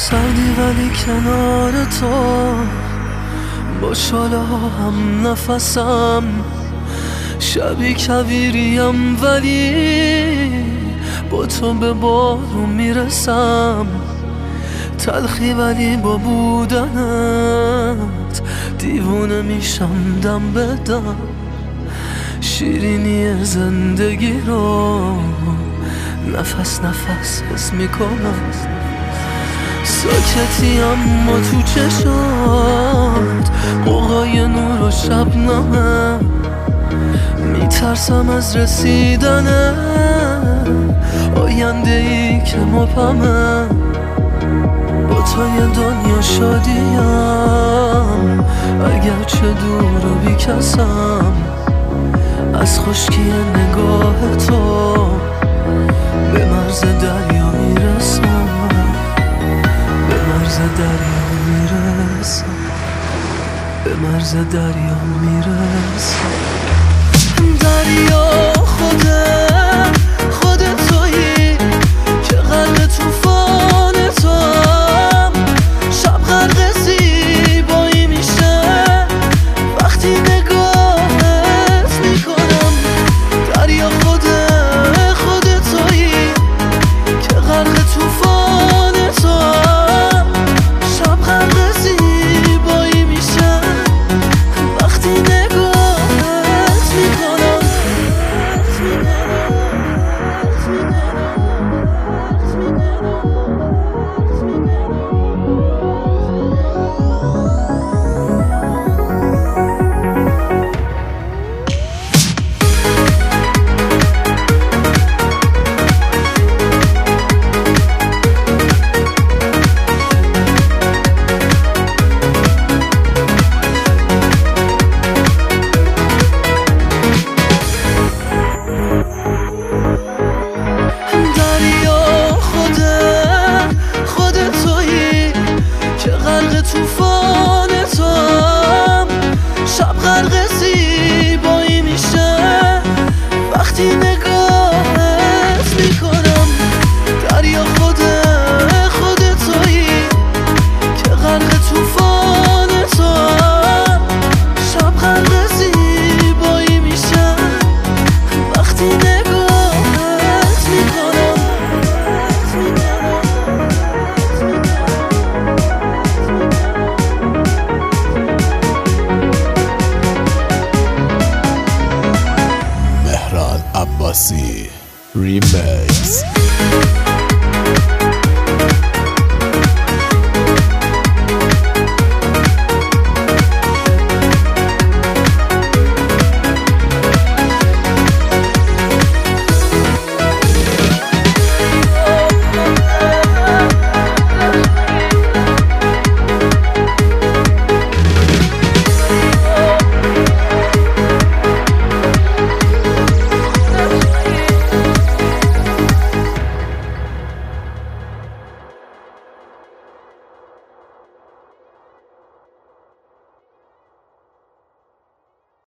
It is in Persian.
سردی ولی کنار تو، با شاله هم نفسم، شبی کویریم ولی با تو به بارون میرسم. تلخی ولی با بودنت دیوونه میشم دم به دم. شیرینی زندگی رو نفس نفس حس میکنم. ساکتی اما تو چشات قوقای نور و شبنمه. میترسم از رسیدن آینده ای که مبهمه. با تو یه دنیا شادیم اگرچه دور و بیکسم. از خشکی نگاه تو به مرز دریا میرسم، به مرز دریا میرسم، به مرز دریا میرسم. دریا خود تویی که غرق طوفان توام. شب غرق زیبایی میشه وقتی نگاهت میکنم. دریا خود تویی که غرق طوفان توام. شب غرق زیبایی میشه وقتی نگاهت میکنم. طوفان توام. شب غرق زیبایی میشه وقتی نگاهت میکنم. دریا خود تویی که غرق طوفان توام. شب غرق زیبایی میشه وقتی نگاهت میکنم. Abasi Remix.